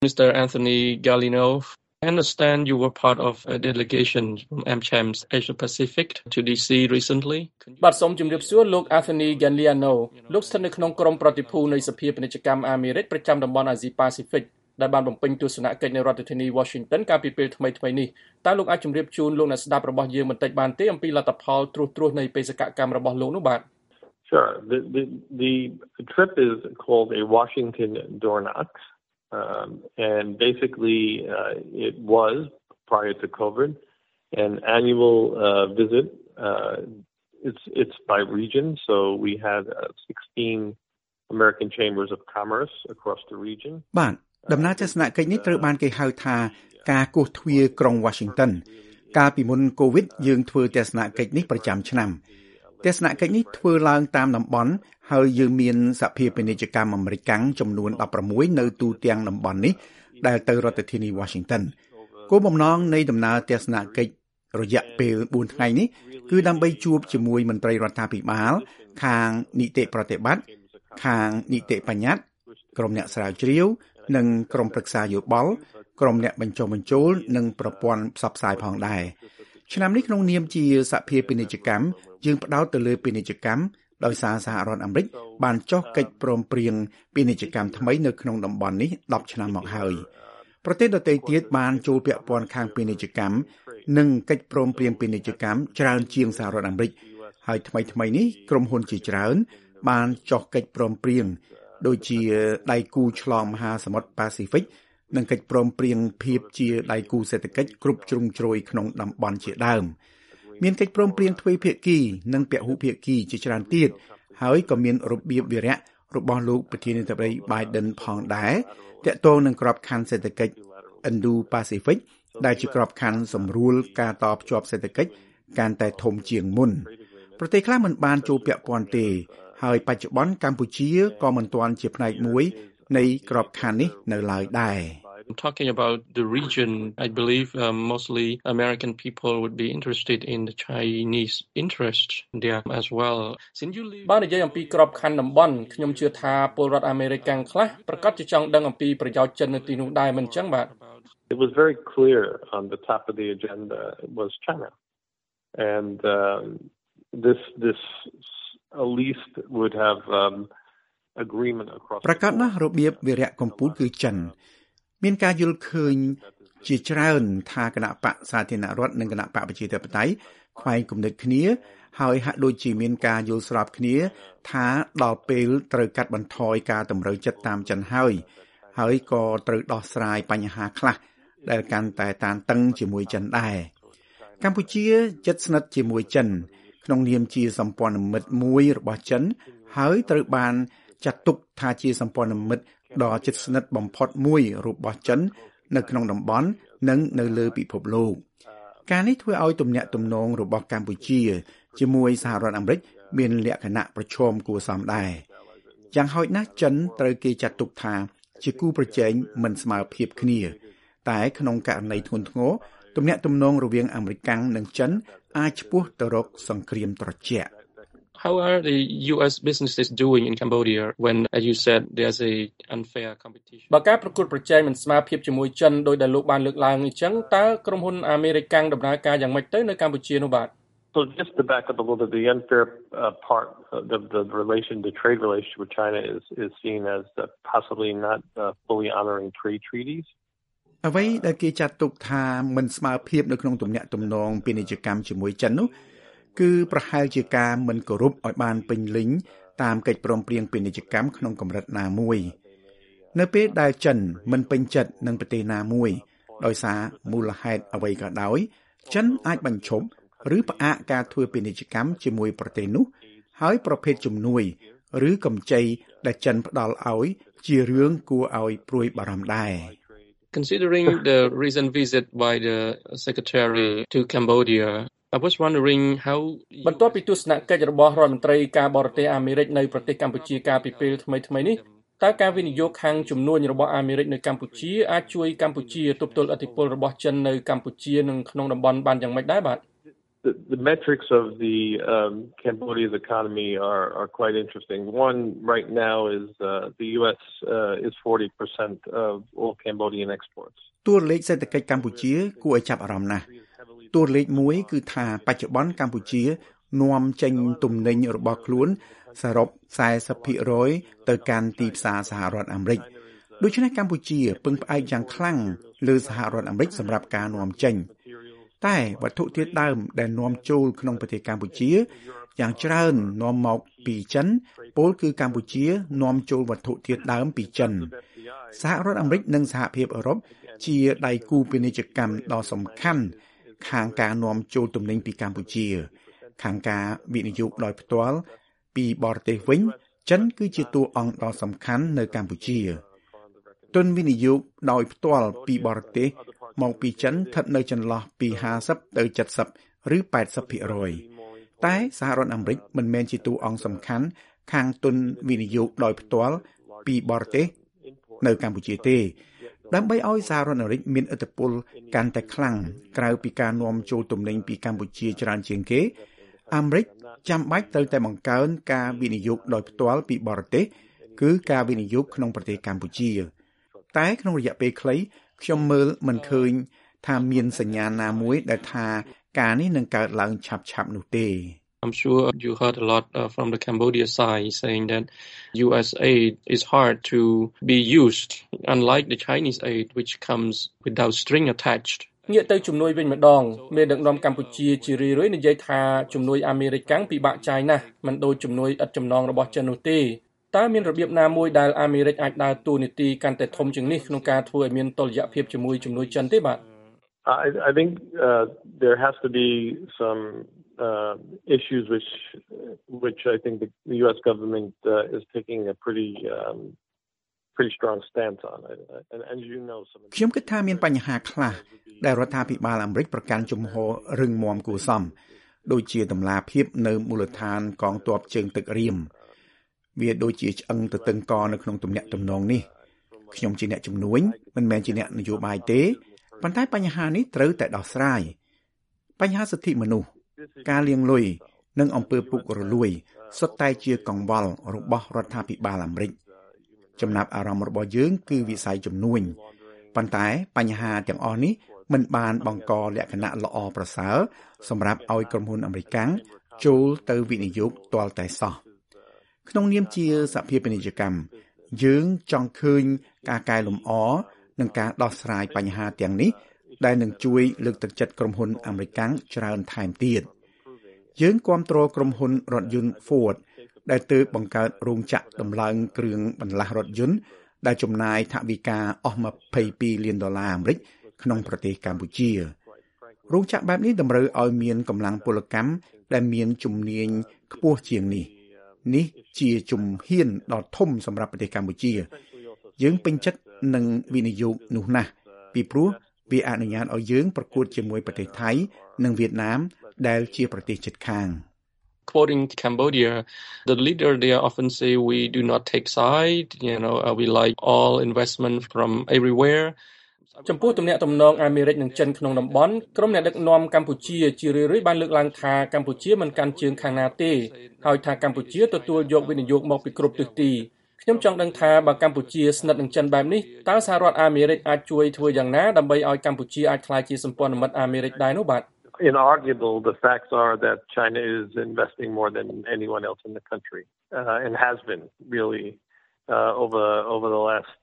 Mr. Anthony Gallino, I understand you were part of a delegation from AmCham's Asia Pacific to DC recently. បាទសូមជម្រាបសួរលោក Anthony Gallino លោកស្ថិតនៅក្នុងក្រុមប្រតិភូនៃសភាពាណិជ្ជកម្មអាមេរិកប្រចាំតំបន់អាស៊ីប៉ាស៊ីហ្វិកដែលបានបំពេញទស្សនកិច្ចនៅរដ្ឋធានី Washington កាលពីពេលថ្មីៗនេះតើលោកអាចជម្រាបជូនលោកអ្នកស្ដាប់របស់យើងបន្តិចបានទេអំពីលទ្ធផលត្រួសនៃបេសកកម្មរបស់លោកនោះបាទ Sure. The trip is called a Washington Door Knock. And basically, it was, prior to COVID, an annual visit. It's by region, so we had 16 American chambers of commerce across the region. បាទដំណើរទស្សនកិច្ចនេះត្រូវបានគេហៅថាការគោះទ្វារក្រុង Washington កាលពីមុន COVID យើងធ្វើទស្សនកិច្ចនេះប្រចាំឆ្នាំទស្សនកិច្ចនេះធ្វើឡើងតាមតំបន់ហើយយើងមានសភាពាណិជ្ជកម្មអាមេរិកចំនួន16នៅទូទាំងតំបន់នេះដែលទៅរដ្ឋធានី Washington គោលបំណងនៃដំណើរទស្សនកិច្ចរយៈពេល4ថ្ងៃនេះគឺដើម្បីជួបជាមួយមន្ត្រីរដ្ឋាភិបាលខាងនីតិប្រតិបត្តិខាងនីតិបញ្ញត្តិក្រុមអ្នកស្រាវជ្រាវនិងក្រុមប្រឹក្សាយោបល់ក្រុមអ្នកបញ្ចុះបញ្ចូលនិងប្រព័ន្ធផ្សព្វផ្សាយផងដែរឆ្នាំនេះក្នុងនាមជាសភាពាណិជ្ជកម្មយើងផ្ដោតទៅលើពាណិជ្ជកម្មដោយសារសហរដ្ឋអាមេរិកបានចុះកិច្ចព្រមព្រៀងពាណិជ្ជកម្មថ្មីនៅក្នុងតំបន់នេះ10ឆ្នាំមកហើយប្រទេសដទៃទៀតបានចូលពាក់ព័ន្ធខាងពាណិជ្ជកម្មនិងកិច្ចព្រមព្រៀងពាណិជ្ជកម្មច្រើនជាងសហរដ្ឋអាមេរិកហើយថ្មីនេះក្រុមហ៊ុនជាច្រើនបានចុះកិច្ចព្រមព្រៀងដូចជាដៃគូឆ្លងមហាសមុទ្រប៉ាស៊ីហ្វិកនិងកិច្ចព្រមព្រៀងភាពជាដៃគូសេដ្ឋកិច្ចគ្រប់ជ្រុងជ្រោយក្នុងតំបន់ជាដើមមានកិច្ចព្រមព្រៀងទ្វេភាគីនិងពហុភាគីជាច្រើនទៀតហើយក៏មានរបៀបវារៈរបស់លោកប្រធានាធិបតី Biden ផងដែរទាក់ទងនឹងក្របខ័ណ្ឌសេដ្ឋកិច្ច Indo-Pacific ដែលជាក្របខ័ណ្ឌសម្រួលការតភ្ជាប់សេដ្ឋកិច្ចកាន់តែធំជាងមុនប្រទេសខ្លះមិនបានចូលពាក់ព័ន្ធទេហើយបច្ចុប្បន្នកម្ពុជាក៏មិនទាន់ជាផ្នែកមួយនៃក្របខ័ណ្ឌនេះនៅឡើយដែរ Talking about the region, I believe mostly American people would be interested in the Chinese interest there as well. បាននិយាយអំពីក្របខ័ណ្ឌតំបន់ខ្ញុំជឿថាពលរដ្ឋអាមេរិកខ្លះប្រកាសជាចង់ដឹងអំពីប្រយោជន៍ចិននៅទីនោះដែរមិនអញ្ចឹងបាទ It was very clear on the top of the agenda was China. And this at least would have agreement across ប្រកាសណាស់របៀបវិរៈកម្ពុជាគឺចិនមានការយល់ឃើញជាច្រើនថាគណៈបកសាធារណរដ្ឋនិងគណៈបកប្រជាធិបតេយ្យខ្វែងគំនិតគ្នាហើយហាក់ដូចជាមានការយល់ស្របគ្នាថាដល់ពេលត្រូវកាត់បន្ថយការតម្រូវចិត្តតាមចិនហើយក៏ត្រូវដោះស្រាយបញ្ហាខ្លះដែលកាន់តែតានតឹងជាមួយចិនដែរកម្ពុជាជិតស្និទ្ធជាមួយចិនក្នុងនាមជាសម្ព័ន្ធមិត្តមួយរបស់ចិនហើយត្រូវបានចាត់ទុកថាជាសម្ព័ន្ធមិត្តដ៏ជិតស្និទ្ធបំផុតមួយរបស់ចិននៅក្នុងតំបន់និងនៅលើពិភពលោកការនេះធ្វើឲ្យទំនាក់ទំនងរបស់កម្ពុជាជាមួយសហរដ្ឋអាមេរិកមានលក្ខណៈប្រឈមគួរសមដែរយ៉ាងហោចណាស់ចិនត្រូវគេចាត់ទុកថាជាគូប្រជែងមិនស្មើភាពគ្នាតែក្នុងករណីធ្ងន់ធ្ងរទំនាក់ទំនងរវាងអាមេរិកនិងចិនអាចឆ្ពោះទៅរកសង្គ្រាមត្រជាក់ How are the US businesses doing in Cambodia when, as you said, there's a unfair competition? បើការប្រកួតប្រជែងមិនស្មើភាពជាមួយចិនដោយដែលលោកបានលើកឡើងអញ្ចឹងតើក្រុមហ៊ុនអាមេរិកដំណើរការយ៉ាងម៉េចទៅនៅកម្ពុជានោះបាទ So just to back up a little bit, the unfair part of the trade relationship with China is seen as possibly not fully honoring trade treaties. អ្វីដែលគេចាត់ទុកថាមិនស្មើភាពនៅក្នុងទំនាក់ទំនងពាណិជ្ជកម្មជាមួយចិននោះគឺប្រហែលជាការមិនគោរពឲ្យបានពេញលេញតាមកិច្ចព្រមព្រៀងពាណិជ្ជកម្មក្នុងកម្រិតណាមួយនៅពេលដែលចិនមិនពេញចិត្តនឹងប្រទេសណាមួយដោយសារមូលហេតុអ្វីក៏ដោយចិនអាចបញ្ឈប់ឬផ្អាកការធ្វើពាណិជ្ជកម្មជាមួយប្រទេសនោះហើយប្រភេទជំនួយឬកម្ចីដែលចិនផ្ដល់ឲ្យជារឿងគួរឲ្យព្រួយបារម្ភដែរ Considering the recent visit by the Secretary to Cambodia, I was wondering how បន្ទាប់ពីទស្សនកិច្ចរបស់រដ្ឋមន្ត្រីការបរទេសអាមេរិកនៅប្រទេសកម្ពុជាកាលពីពេលថ្មីនេះតើការវិនិយោគខាងជំនួញរបស់អាមេរិកនៅកម្ពុជាអាចជួយកម្ពុជាទប់ទល់ឥទ្ធិពលរបស់ចិននៅកម្ពុជានិងក្នុងតំបន់បានយ៉ាងម៉េចដែរបាទ The metrics of the Cambodia's economy are quite interesting. One right now is the U.S. Is 40% of all Cambodian exports. តួលេខសេដ្ឋកិច្ចកម្ពុជាគួរឲ្យចាប់អារម្មណ៍ណាស់តួលេខមួយគឺថាបច្ចុប្បន្នកម្ពុជានាំចេញទំនិញរបស់ខ្លួនសរុប 40% ទៅកាន់ទីផ្សារសហរដ្ឋអាមេរិកដូច្នេះកម្ពុជាពឹងផ្អែកយ៉ាងខ្លាំងលើសហរដ្ឋអាមេរិកសម្រាប់ការនាំចេញតែវត្ថុធាតុដើមដែលនាំចូលក្នុងប្រទេសកម្ពុជាយ៉ាងច្រើននាំមកពីចិនពោលគឺកម្ពុជានាំចូលវត្ថុធាតុដើមពីចិនសហរដ្ឋអាមេរិកនិងសហភាពអឺរ៉ុបជាដៃគូពាណិជ្ជកម្មដ៏សំខាន់ខាងការនាំចូលទំនិញពីកម្ពុជាខាងការវិនិយោគដោយផ្ទាល់ពីបរទេសវិញចិនគឺជាតួអង្គដ៏សំខាន់នៅកម្ពុជាទុនវិនិយោគដោយផ្ទាល់ពីបរទេសមកពីចិនស្ថិតនៅចន្លោះពី50ទៅ70ឬ 80% តែសហរដ្ឋអាមេរិកមិនមែនជាតួអង្គសំខាន់ខាងទុនវិនិយោគដោយផ្ទាល់ពីបរទេសនៅកម្ពុជាទេដើម្បីឲ្យសហរដ្ឋអាមេរិកមានឥទ្ធិពលកាន់តែខ្លាំងក្រៅពីការនាំចូលទំនិញពីកម្ពុជាច្រើនជាងគេអាមេរិកចាំបាច់ត្រូវតែបង្កើនការវិនិយោគដោយផ្ទាល់ពីបរទេសគឺការវិនិយោគក្នុងប្រទេសកម្ពុជាតែក្នុងរយៈពេលខ្លីខ្ញុំមើលមិនឃើញថាមានសញ្ញាណាមួយដែលថាការនេះនឹងកើតឡើងឆាប់ៗនោះទេ I'm sure you heard a lot from the Cambodia side saying that US aid is hard to be used unlike the Chinese aid which comes without string attached ងាកទៅជំនួយវិញម្ដងមេដឹកនាំកម្ពុជាជារឿយៗនិយាយថាជំនួយអាមេរិកកាំងពិបាកចាយណាស់មិនដូចជំនួយឥតចំណងរបស់ចិននោះទេតើមានរបៀបណាមួយដែលអាមេរិកអាចដើរតួនាទីកាន់តែធំជាងនេះក្នុងការធ្វើឲ្យមានតុល្យភាពជាមួយជំនួយចិនទេបាទ I think there has to be some issues which I think the US government is taking a pretty strong stance on and you know some ខ្ញុំគិតថាមានបញ្ហាខ្លះដែលរដ្ឋាភិបាលអាមេរិកប្រកាន់ជំហររឹងមាំគួរសមដូចជាតម្លាភាពនៅមូលដ្ឋានកងទ័ពជើងទឹករៀមវាដូចជាឆ្អឹងទៅតឹងកនៅក្នុងទំនាក់ទំនងនេះខ្ញុំជាអ្នកជំនួញមិនមែនជាអ្នកនយោបាយទេប៉ុន្តែបញ្ហានេះត្រូវតែដោះស្រាយបញ្ហាសិទ្ធិមនុស្សការលាងលុយនិងអំពើពុករលួយសុទ្ធតែជាកង្វល់របស់រដ្ឋាភិបាលអាមេរិកចំណាប់អារម្មណ៍របស់យើងគឺវិស័យជំនួញប៉ុន្តែបញ្ហាទាំងអស់នេះមិនបានបង្កលក្ខណៈល្អប្រសើរសម្រាប់ឲ្យក្រុមហ៊ុនអាមេរិកចូលទៅវិនិយោគទាល់តែសោះក្នុងនាមជាសហភាពពាណិជ្ជកម្មយើងចង់ឃើញការកែលម្អនិងការដោះស្រាយបញ្ហាទាំងនេះដែលនឹងជួយលើកទឹកចិត្តក្រុមហ៊ុនអាមេរិកច្រើនថែមទៀតយើងគាំទ្រក្រុមហ៊ុនរថយន្ត Ford ដែលទើបបង្កើតរោងចក្រដំឡើងគ្រឿងបន្លាស់រថយន្តដែលចំណាយថវិកាអស់$22 លានអាមេរិកក្នុងប្រទេសកម្ពុជារោងចក្របែបនេះតម្រូវឲ្យមានកម្លាំងពលកម្មដែលមានជំនាញខ្ពស់ជាងនេះជាជំហានដ៏ធំសម្រាប់ប្រទេសកម្ពុជាយើងពេញចិត្តនឹងវិនិយោគនោះណាស់ពីព្រោះវាអនុញ្ញាតឲ្យយើងប្រកួតជាមួយប្រទេសថៃនិងវៀតណាមដែលជាប្រទេសជិតខាង Quoting Cambodia, the leader there often say we do not take side, we like all investment from everywhere. ចំពោះទំនាក់ទំនងអាមេរិកនិងចិនក្នុងតំបន់ក្រុមអ្នកដឹកនាំកម្ពុជាជារឿយៗបានលើកឡើងថាកម្ពុជាមិនកាន់ជើងខាងណាទេហើយថាកម្ពុជាទទួលយកវិនិយោគមកពីគ្រប់ទិសទីខ្ញុំចង់ដឹងថាបើកម្ពុជាស្និទ្ធនឹងចិនបែបនេះតើសហរដ្ឋអាមេរិកអាចជួយធ្វើយ៉ាងណាដើម្បីឲ្យកម្ពុជាអាចក្លាយជាសម្ព័ន្ធមិត្តអាមេរិកដែរនោះបាទ Inarguable, the facts are that China is investing more than anyone else in the country and has been really over the last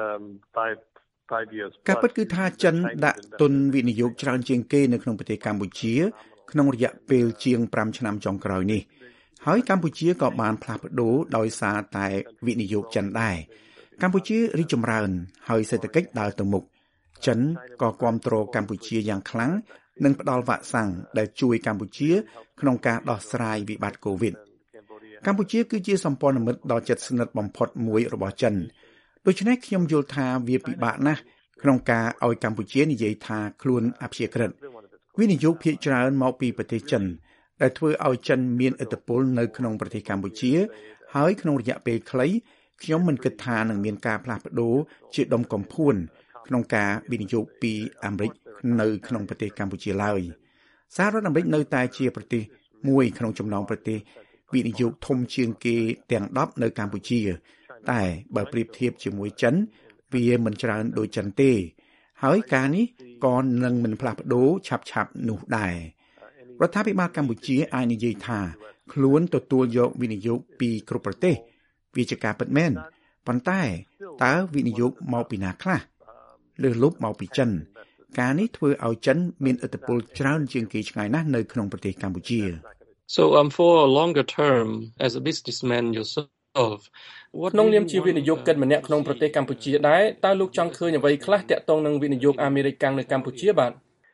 5 years. ការពិតគឺថាចិនដាក់ទុនវិនិយោគច្រើនជាងគេនៅក្នុងប្រទេសកម្ពុជាក្នុងរយៈពេលជាង5ឆ្នាំចុងក្រោយនេះហើយកម្ពុជាក៏បានផ្លាស់ប្ដូរដោយសារតែវិនិយោគចិនដែរកម្ពុជារីកចម្រើនហើយសេដ្ឋកិច្ចដើរទៅមុខចិនក៏គាំទ្រកម្ពុជាយ៉ាងខ្លាំងនិងផ្ដល់វ៉ាក់សាំងដែលជួយកម្ពុជាក្នុងការដោះស្រាយវិបត្តិកូវីដកម្ពុជាគឺជាសម្ព័ន្ធមិត្តដ៏ជិតស្និទ្ធបំផុតមួយរបស់ចិនដូច្នេះខ្ញុំយល់ថាវាពិបាកណាស់ក្នុងការឲ្យកម្ពុជានិយាយថាខ្លួនអព្យាក្រឹតវិនិយោគភាគច្រើនមកពីប្រទេសចិនដែលធ្វើឲ្យចិនមានឥទ្ធិពលនៅក្នុងប្រទេសកម្ពុជាហើយក្នុងរយៈពេលខ្លីខ្ញុំមិនគិតថានឹងមានការផ្លាស់ប្ដូរជាដុំកំភួនក្នុងការវិនិយោគពីអាមេរិកនៅក្នុងប្រទេសកម្ពុជាឡើយសហរដ្ឋអាមេរិកនៅតែជាប្រទេសមួយក្នុងចំណោមប្រទេសវិនិយោគធំជាងគេទាំង10នៅកម្ពុជាតែបើប្រៀបធៀបជាមួយចិនវាមិនច្រើនដូចចិនទេហើយការនេះក៏នឹងមិនផ្លាស់ប្ដូរឆាប់ៗនោះដែររដ្ឋាភិបាលកម្ពុជាអាចនិយាយថាខ្លួនទទួលយកវិនិយោគពីគ្រប់ប្រទេសវាជាការពិតមែនប៉ុន្តែតើវិនិយោគមកពីណាខ្លះលើសលប់មកពីចិនការនេះធ្វើឲ្យចិនមានឥទ្ធិពលច្រើនជាងគេឆ្ងាយណាស់នៅក្នុងប្រទេសកម្ពុជា So for a longer term as a businessman yourself ក្នុងនាមជាវិនិយោគិនម្នាក់ក្នុងប្រទេសកម្ពុជាដែរតើលោកចង់ឃើញអ្វីខ្លះទាក់ទងនឹងវិនិយោគអាមេរិកនៅកម្ពុជាបាទ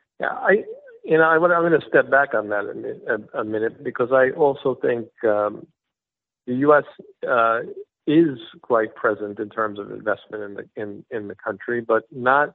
I'm going to step back on that a minute because I also think the U.S. Is quite present in terms of investment in the country, but not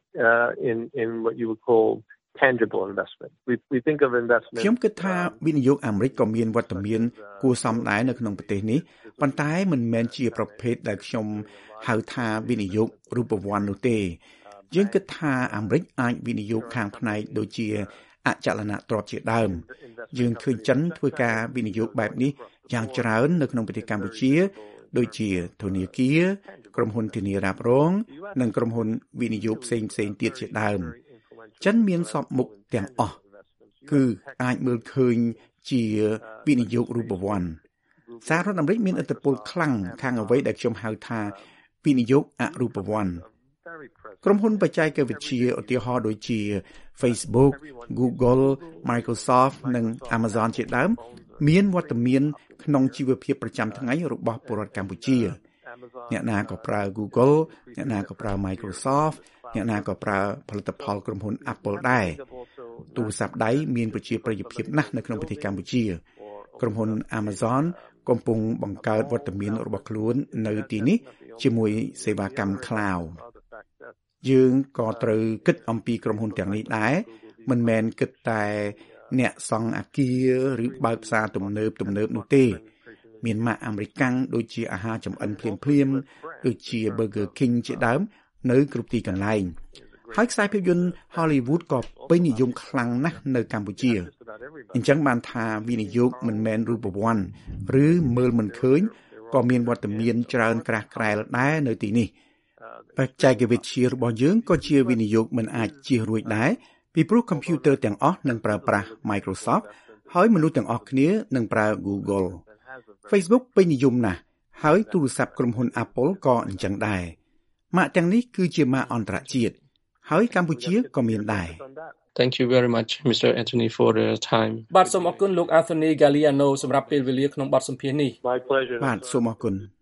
in what you would call tangible investment. We think of investment. ខ្ញុំគិតថាវិនិយោគអាមេរិកក៏មានវត្តមានគួរសមដែរនៅក្នុងប្រទេសនេះប៉ុន្តែមិនមែនជាប្រភេទដែលខ្ញុំហៅថាវិនិយោគរូបវ័ន្តនោះទេយើងគិតថាអាមេរិកអាចវិនិយោគខាងផ្នែកដូចជាអចលនទ្រព្យជាដើមយើងឃើញចិនធ្វើការវិនិយោគបែបនេះយ៉ាងច្រើននៅក្នុងប្រទេសកម្ពុជាដូចជាធនាគារក្រុមហ៊ុនធានារ៉ាប់រងនិងក្រុមហ៊ុនវិនិយោគផ្សេងៗទៀតជាដើមចិនមានសពមុខទាំងអស់គឺអាចមើលឃើញជាវិនិយោគរូបវ័ន្តសហរដ្ឋអាមេរិកមានឥទ្ធិពលខ្លាំងខាងអ្វីដែលខ្ញុំហៅថាវិនិយោគអរូបវ័ន្តក្រុមហ៊ុនបច្ចេកវិទ្យាឧទាហរណ៍ដូចជា Facebook, Google, Microsoft និង Amazon ជាដើមមានវត្តមានក្នុងជីវភាពប្រចាំថ្ងៃរបស់ពលរដ្ឋកម្ពុជាអ្នកណាក៏ប្រើ Google អ្នកណាក៏ប្រើ Microsoft អ្នកណាក៏ប្រើផលិតផលក្រុមហ៊ុន Apple ដែរទូរស័ព្ទដៃមានប្រជាប្រិយភាពណាស់នៅក្នុងប្រទេសកម្ពុជាក្រុមហ៊ុន Amazon កំពុងបង្កើតវត្តមានរបស់ខ្លួននៅទីនេះជាមួយសេវាកម្ម Cloud យើងក៏ត្រូវគិតអំពីក្រុមហ៊ុនទាំងនេះដែរមិនមែនគិតតែអ្នកសង់អគារឬបើកផ្សារទំនើបនោះទេមានម៉ាកអាមេរិកាំងដូចជាអាហារចម្អិនភ្លាមៗដូចជា Burger King ជាដើមនៅគ្រប់ទីកន្លែងហើយខ្សែភាពយន្ត Hollywood ក៏ពេញនិយមខ្លាំងណាស់នៅកម្ពុជាអញ្ចឹងបានថាវិនិយោគមិនមែនរូបវ័ន្តឬមើលមិនឃើញក៏មានវត្តមានច្រើនក្រាស់ក្រែលដែរនៅទីនេះបច្ចេកវិទ្យារបស់យើងក៏ជាវិនិយោគមិនអាចជៀសរួចដែរពីព្រោះកុំព្យូទ័រទាំងអស់នឹងប្រើប្រាស់ Microsoft ហើយមនុស្សទាំងអស់គ្នានឹងប្រើ Google Facebook ពេញនិយមណាស់ហើយទូរស័ព្ទក្រុមហ៊ុន Apple ក៏អញ្ចឹងដែរម៉ាកទាំងនេះគឺជាម៉ាកអន្តរជាតិហើយកម្ពុជាក៏មានដែរ Thank you very much Mr. Anthony for the time បាទសូមអរគុណលោក Anthony Galliano សម្រាប់ពេលវេលាក្នុងបទសម្ភាសន៍នេះ My pleasure បាទសូមអរគុណ